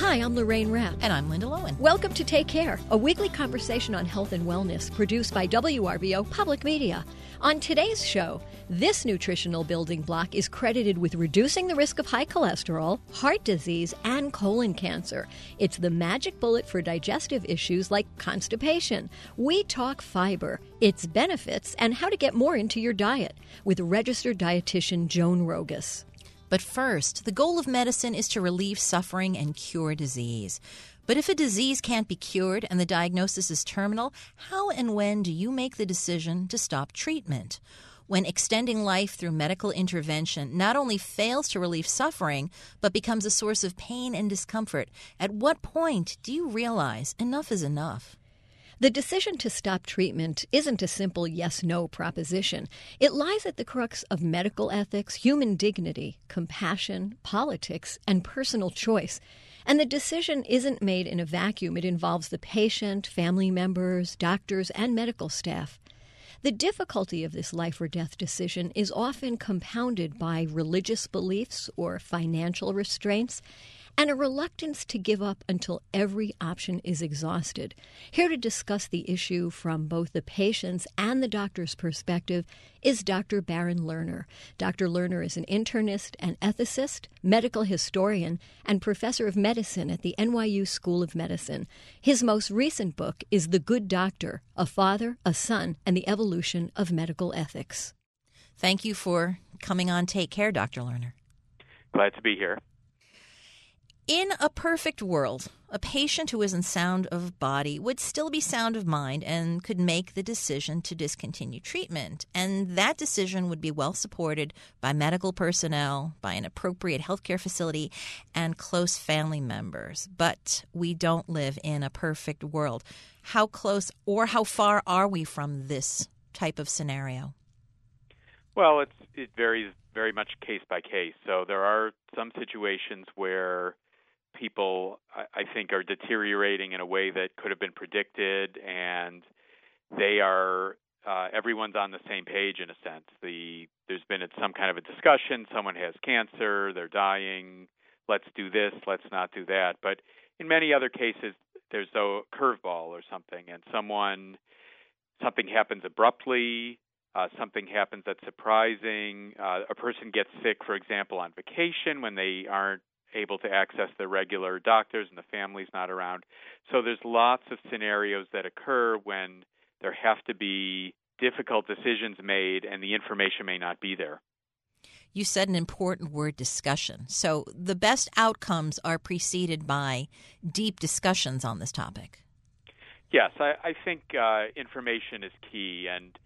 Hi, I'm Lorraine Rapp. And I'm Linda Lowen. Welcome to Take Care, a weekly conversation on health and wellness produced by WRVO Public Media. On today's show, this nutritional building block is credited with reducing the risk of high cholesterol, heart disease, and colon cancer. It's the magic bullet for digestive issues like constipation. We talk fiber, its benefits, and how to get more into your diet with registered dietitian Joan Rogus. But first, the goal of medicine is to relieve suffering and cure disease. But if a disease can't be cured and the diagnosis is terminal, how and when do you make the decision to stop treatment? When extending life through medical intervention not only fails to relieve suffering, but becomes a source of pain and discomfort, at what point do you realize enough is enough? The decision to stop treatment isn't a simple yes-no proposition. It lies at the crux of medical ethics, human dignity, compassion, politics, and personal choice. And the decision isn't made in a vacuum. It involves the patient, family members, doctors, and medical staff. The difficulty of this life or death decision is often compounded by religious beliefs or financial restraints, and a reluctance to give up until every option is exhausted. Here to discuss the issue from both the patient's and the doctor's perspective is Dr. Baron Lerner. Dr. Lerner is an internist and ethicist, medical historian, and professor of medicine at the NYU School of Medicine. His most recent book is The Good Doctor, A Father, a Son, and the Evolution of Medical Ethics. Thank you for coming on Take Care, Dr. Lerner. Glad to be here. In a perfect world, a patient who isn't sound of body would still be sound of mind and could make the decision to discontinue treatment. And that decision would be well supported by medical personnel, by an appropriate healthcare facility, and close family members. But we don't live in a perfect world. How close or how far are we from this type of scenario? Well, it varies very much case by case. So there are some situations where people, I think, are deteriorating in a way that could have been predicted, and they are everyone's on the same page in a sense. There's been some kind of a discussion. Someone has cancer, they're dying. Let's do this. Let's not do that. But in many other cases, there's a curveball or something, and something happens abruptly. Something happens that's surprising. A person gets sick, for example, on vacation when they aren't able to access the regular doctors and the family's not around. So there's lots of scenarios that occur when there have to be difficult decisions made and the information may not be there. You said an important word, discussion. So the best outcomes are preceded by deep discussions on this topic. Yes, I think information is key, and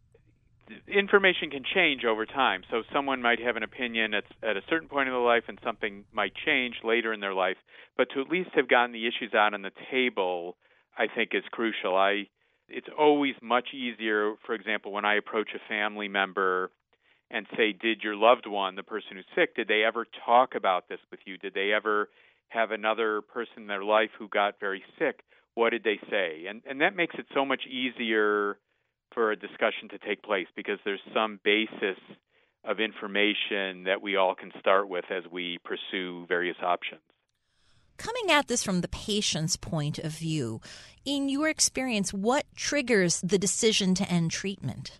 information can change over time. So someone might have an opinion at a certain point in their life and something might change later in their life. But to at least have gotten the issues out on the table, I think is crucial. It's always much easier, for example, when I approach a family member and say, did your loved one, the person who's sick, did they ever talk about this with you? Did they ever have another person in their life who got very sick? What did they say? And that makes it so much easier for a discussion to take place because there's some basis of information that we all can start with as we pursue various options. Coming at this from the patient's point of view, in your experience, what triggers the decision to end treatment?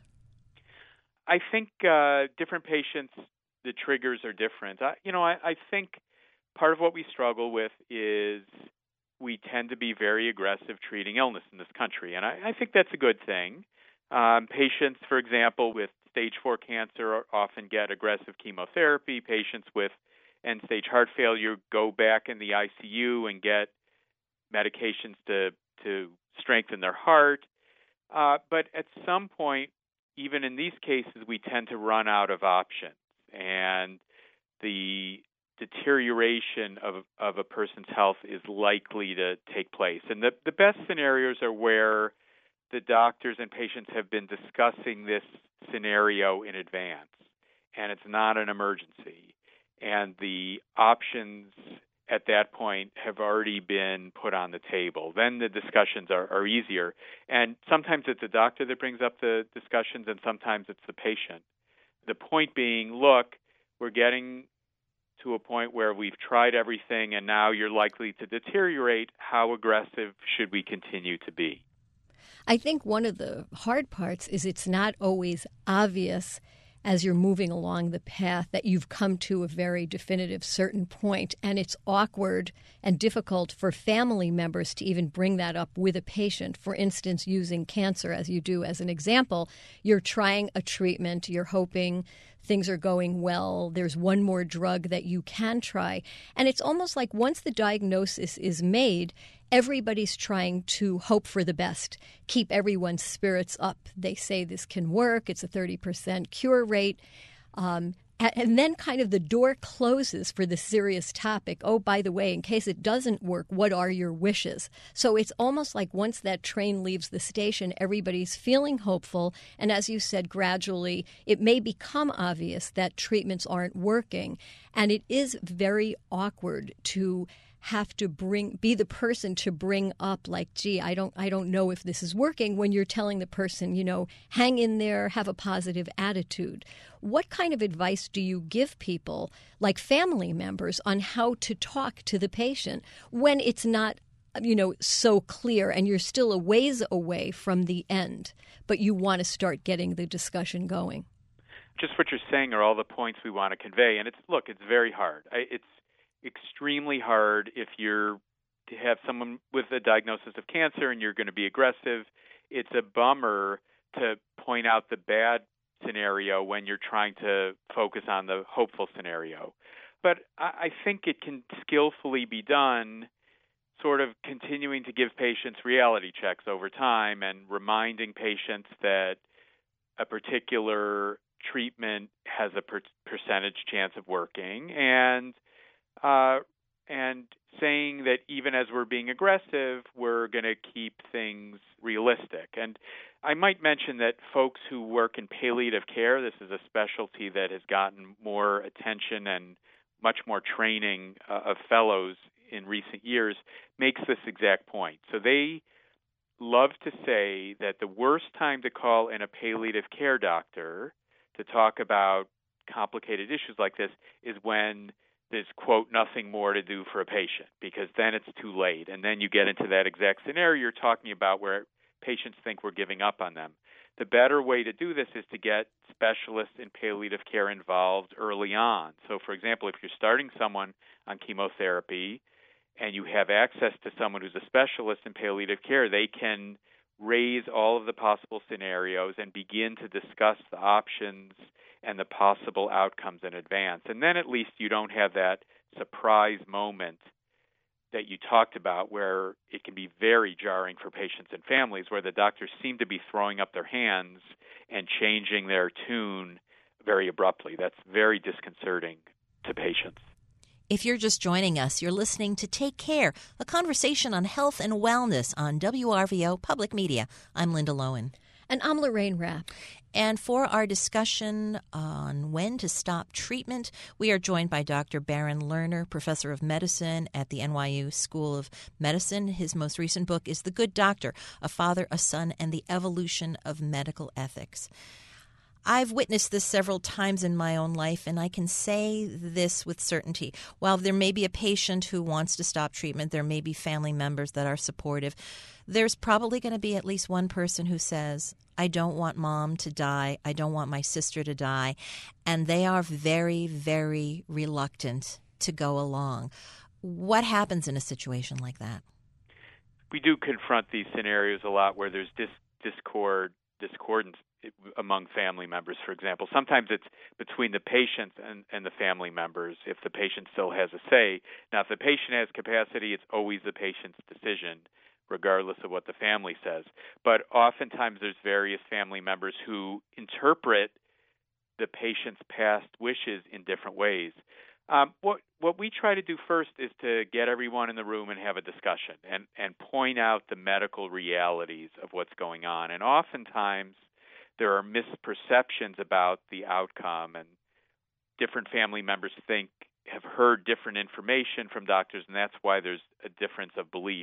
I think different patients, the triggers are different. I think part of what we struggle with is we tend to be very aggressive treating illness in this country, and I think that's a good thing. Patients, for example, with stage 4 cancer often get aggressive chemotherapy. Patients with end-stage heart failure go back in the ICU and get medications to strengthen their heart. But at some point, even in these cases, we tend to run out of options. And the deterioration of a person's health is likely to take place. And the best scenarios are where the doctors and patients have been discussing this scenario in advance, and it's not an emergency. And the options at that point have already been put on the table. Then the discussions are easier. And sometimes it's the doctor that brings up the discussions, and sometimes it's the patient. The point being, look, we're getting to a point where we've tried everything and now you're likely to deteriorate, how aggressive should we continue to be? I think one of the hard parts is it's not always obvious as you're moving along the path that you've come to a very definitive certain point, and it's awkward and difficult for family members to even bring that up with a patient. For instance, using cancer as you do as an example, you're trying a treatment, you're hoping things are going well, there's one more drug that you can try, and it's almost like once the diagnosis is made, everybody's trying to hope for the best, keep everyone's spirits up. They say this can work. It's a 30% cure rate. And then kind of the door closes for the serious topic. Oh, by the way, in case it doesn't work, what are your wishes? So it's almost like once that train leaves the station, everybody's feeling hopeful. And as you said, gradually, it may become obvious that treatments aren't working. And it is very awkward to have to be the person to bring up, like, gee, I don't know if this is working, when you're telling the person, hang in there, have a positive attitude. What kind of advice do you give people, like family members, on how to talk to the patient when it's not, so clear and you're still a ways away from the end, but you want to start getting the discussion going? Just what you're saying are all the points we want to convey. And it's very hard. It's extremely hard if you're to have someone with a diagnosis of cancer and you're going to be aggressive. It's a bummer to point out the bad scenario when you're trying to focus on the hopeful scenario. But I think it can skillfully be done, sort of continuing to give patients reality checks over time and reminding patients that a particular treatment has a percentage chance of working, and saying that even as we're being aggressive, we're going to keep things realistic. And I might mention that folks who work in palliative care, this is a specialty that has gotten more attention and much more training of fellows in recent years, makes this exact point. So they love to say that the worst time to call in a palliative care doctor to talk about complicated issues like this is when there's, quote, nothing more to do for a patient, because then it's too late. And then you get into that exact scenario you're talking about where patients think we're giving up on them. The better way to do this is to get specialists in palliative care involved early on. So, for example, if you're starting someone on chemotherapy and you have access to someone who's a specialist in palliative care, they can raise all of the possible scenarios and begin to discuss the options and the possible outcomes in advance. And then at least you don't have that surprise moment that you talked about where it can be very jarring for patients and families, where the doctors seem to be throwing up their hands and changing their tune very abruptly. That's very disconcerting to patients. If you're just joining us, you're listening to Take Care, a conversation on health and wellness on WRVO Public Media. I'm Linda Lowen. And I'm Lorraine Rapp. And for our discussion on when to stop treatment, we are joined by Dr. Baron Lerner, professor of medicine at the NYU School of Medicine. His most recent book is The Good Doctor, A Father, a Son, and the Evolution of Medical Ethics. I've witnessed this several times in my own life, and I can say this with certainty. While there may be a patient who wants to stop treatment, there may be family members that are supportive, there's probably going to be at least one person who says, I don't want mom to die, I don't want my sister to die, and they are very, very reluctant to go along. What happens in a situation like that? We do confront these scenarios a lot where there's discordance among family members, for example. Sometimes it's between the patient and the family members if the patient still has a say. Now, if the patient has capacity, it's always the patient's decision, regardless of what the family says. But oftentimes there's various family members who interpret the patient's past wishes in different ways. What we try to do first is to get everyone in the room and have a discussion and point out the medical realities of what's going on. And oftentimes there are misperceptions about the outcome, and different family members have heard different information from doctors, and that's why there's a difference of belief.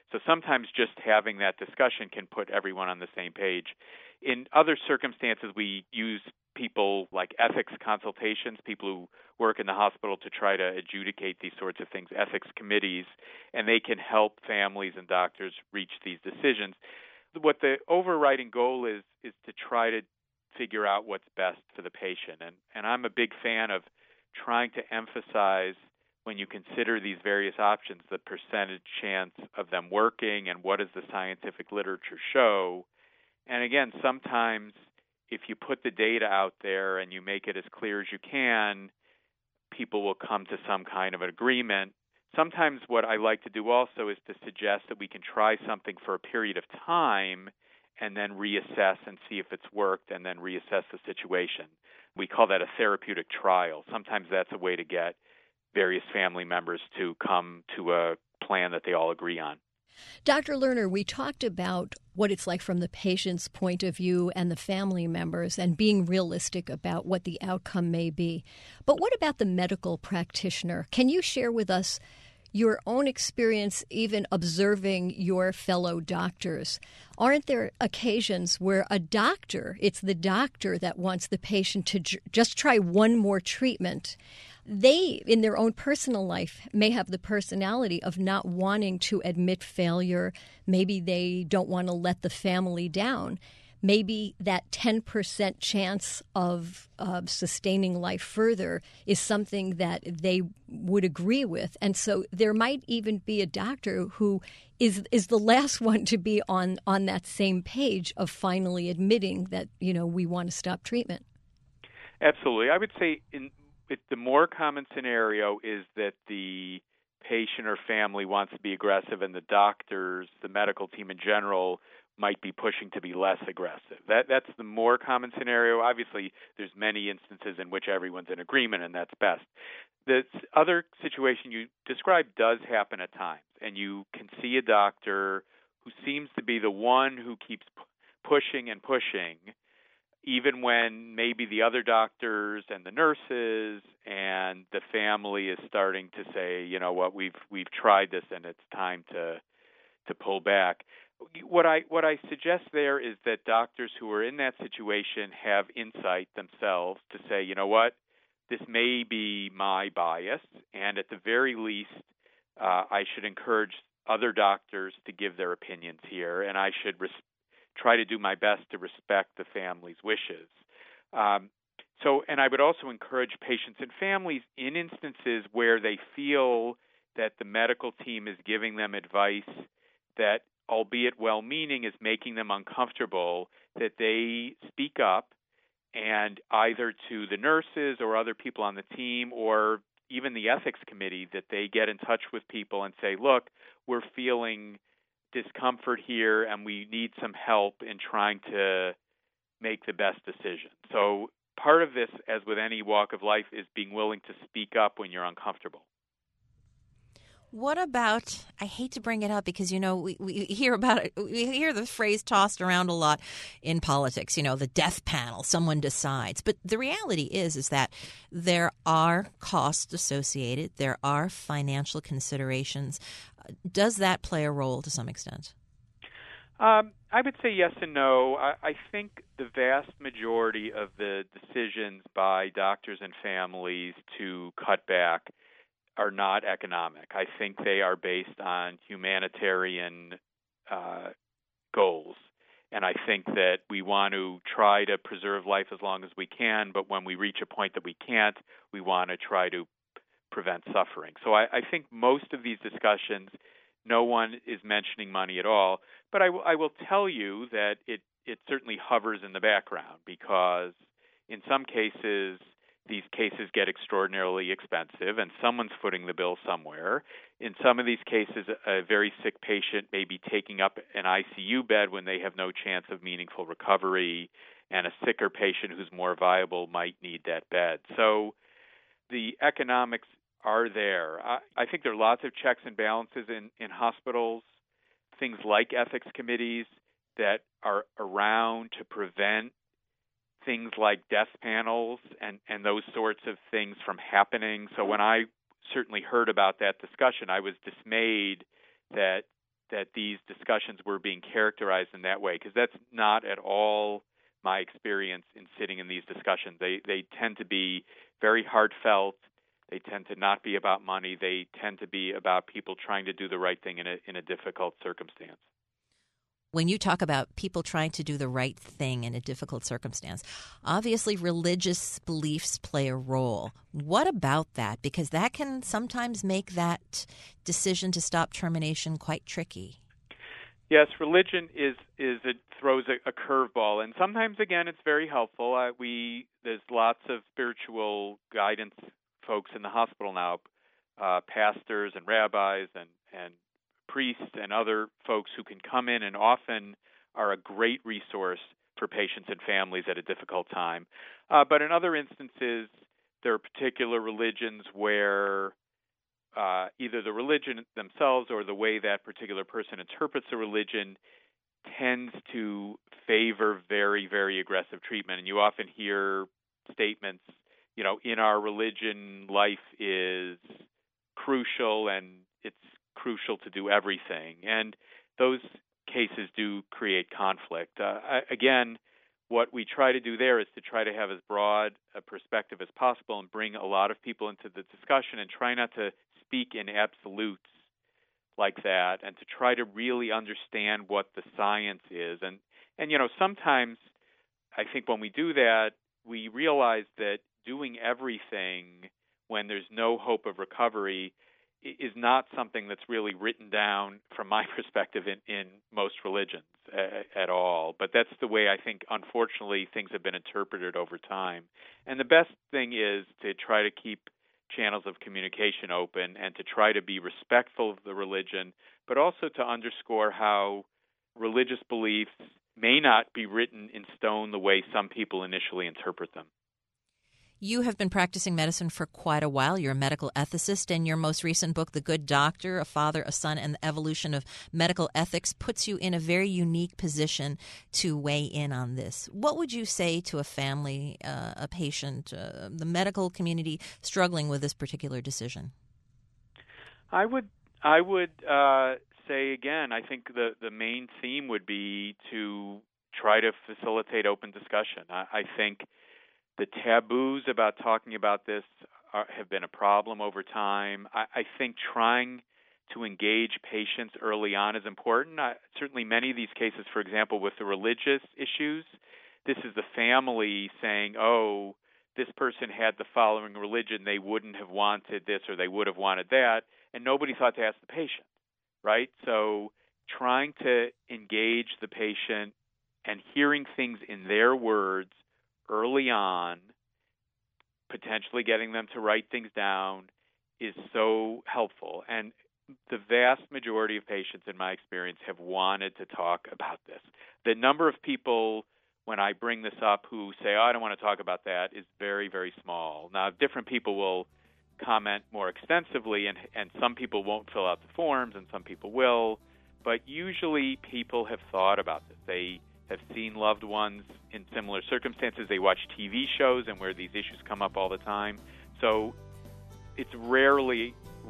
So sometimes just having that discussion can put everyone on the same page. In other circumstances, we use people like ethics consultations, people who work in the hospital to try to adjudicate these sorts of things, ethics committees, and they can help families and doctors reach these decisions. What the overriding goal is to try to figure out what's best for the patient. And I'm a big fan of trying to emphasize, when you consider these various options, the percentage chance of them working and what does the scientific literature show. And again, sometimes if you put the data out there and you make it as clear as you can, people will come to some kind of an agreement. Sometimes what I like to do also is to suggest that we can try something for a period of time and then reassess and see if it's worked and then reassess the situation. We call that a therapeutic trial. Sometimes that's a way to get various family members to come to a plan that they all agree on. Dr. Lerner, we talked about what it's like from the patient's point of view and the family members and being realistic about what the outcome may be. But what about the medical practitioner? Can you share with us your own experience even observing your fellow doctors? Aren't there occasions where it's the doctor that wants the patient to just try one more treatment? They, in their own personal life, may have the personality of not wanting to admit failure. Maybe they don't want to let the family down. Maybe that 10% chance of sustaining life further is something that they would agree with. And so there might even be a doctor who is the last one to be on that same page of finally admitting that, we want to stop treatment. Absolutely. I would say the more common scenario is that the patient or family wants to be aggressive and the doctors, the medical team in general, might be pushing to be less aggressive. That's the more common scenario. Obviously, there's many instances in which everyone's in agreement, and that's best. The other situation you described does happen at times, and you can see a doctor who seems to be the one who keeps pushing and pushing, even when maybe the other doctors and the nurses and the family is starting to say, you know what, we've tried this and it's time to pull back. What I suggest there is that doctors who are in that situation have insight themselves to say, you know what, this may be my bias, and at the very least, I should encourage other doctors to give their opinions here, and I should try to do my best to respect the family's wishes. And I would also encourage patients and families in instances where they feel that the medical team is giving them advice that, albeit well-meaning, is making them uncomfortable, that they speak up and either to the nurses or other people on the team or even the ethics committee, that they get in touch with people and say, look, we're feeling discomfort here and we need some help in trying to make the best decision. So part of this, as with any walk of life, is being willing to speak up when you're uncomfortable. What about, I hate to bring it up because, we hear about it, we hear the phrase tossed around a lot in politics, the death panel, someone decides. But the reality is that there are costs associated, there are financial considerations. Does that play a role to some extent? I would say yes and no. I think the vast majority of the decisions by doctors and families to cut back are not economic. I think they are based on humanitarian goals. And I think that we want to try to preserve life as long as we can, but when we reach a point that we can't, we want to try to prevent suffering. So I think most of these discussions, no one is mentioning money at all. But I will tell you that it certainly hovers in the background because in some cases, these cases get extraordinarily expensive and someone's footing the bill somewhere. In some of these cases, a very sick patient may be taking up an ICU bed when they have no chance of meaningful recovery, and a sicker patient who's more viable might need that bed. So the economics are there. I think there are lots of checks and balances in hospitals, things like ethics committees that are around to prevent things like death panels and those sorts of things from happening. So when I certainly heard about that discussion, I was dismayed that that these discussions were being characterized in that way, because that's not at all my experience in sitting in these discussions. They tend to be very heartfelt. They tend to not be about money. They tend to be about people trying to do the right thing in a difficult circumstance. When you talk about people trying to do the right thing in a difficult circumstance, obviously religious beliefs play a role. What about that? Because that can sometimes make that decision to stop termination quite tricky. Yes, religion it throws a curveball, and sometimes, again, it's very helpful. There's lots of spiritual guidance folks in the hospital now, pastors and rabbis and priests and other folks who can come in and often are a great resource for patients and families at a difficult time. But in other instances, there are particular religions where either the religion themselves or the way that particular person interprets the religion tends to favor very, very aggressive treatment. And you often hear statements, in our religion, life is crucial and it's crucial to do everything. And those cases do create conflict. Again, what we try to do there is to try to have as broad a perspective as possible and bring a lot of people into the discussion and try not to speak in absolutes like that, and to try to really understand what the science is. And sometimes I think when we do that, we realize that doing everything when there's no hope of recovery is not something that's really written down, from my perspective, in most religions at all. But that's the way I think, unfortunately, things have been interpreted over time. And the best thing is to try to keep channels of communication open and to try to be respectful of the religion, but also to underscore how religious beliefs may not be written in stone the way some people initially interpret them. You have been practicing medicine for quite a while. You're a medical ethicist, and your most recent book, The Good Doctor, A Father, a Son, and the Evolution of Medical Ethics, puts you in a very unique position to weigh in on this. What would you say to a family, a patient, the medical community struggling with this particular decision? I would say, again, I think the main theme would be to try to facilitate open discussion. I think the taboos about talking about this have been a problem over time. I think trying to engage patients early on is important. Certainly many of these cases, for example, with the religious issues, this is the family saying, oh, this person had the following religion, they wouldn't have wanted this or they would have wanted that, and nobody thought to ask the patient, right? So trying to engage the patient and hearing things in their words early on, potentially getting them to write things down, is so helpful. And the vast majority of patients, in my experience, have wanted to talk about this. The number of people, when I bring this up, who say, oh, I don't want to talk about that, is very, very small. Now, different people will comment more extensively, and some people won't fill out the forms, and some people will. But usually people have thought about this. They have seen loved ones in similar circumstances. They watch TV shows and where these issues come up all the time. So it's rarely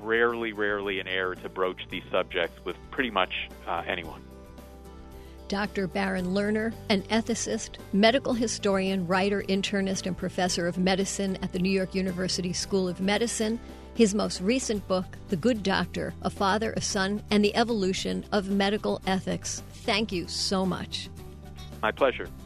an error to broach these subjects with pretty much anyone. Dr. Baron Lerner, an ethicist, medical historian, writer, internist, and professor of medicine at the New York University School of Medicine. His most recent book, The Good Doctor, A Father, a Son, and the Evolution of Medical Ethics. Thank you so much. My pleasure.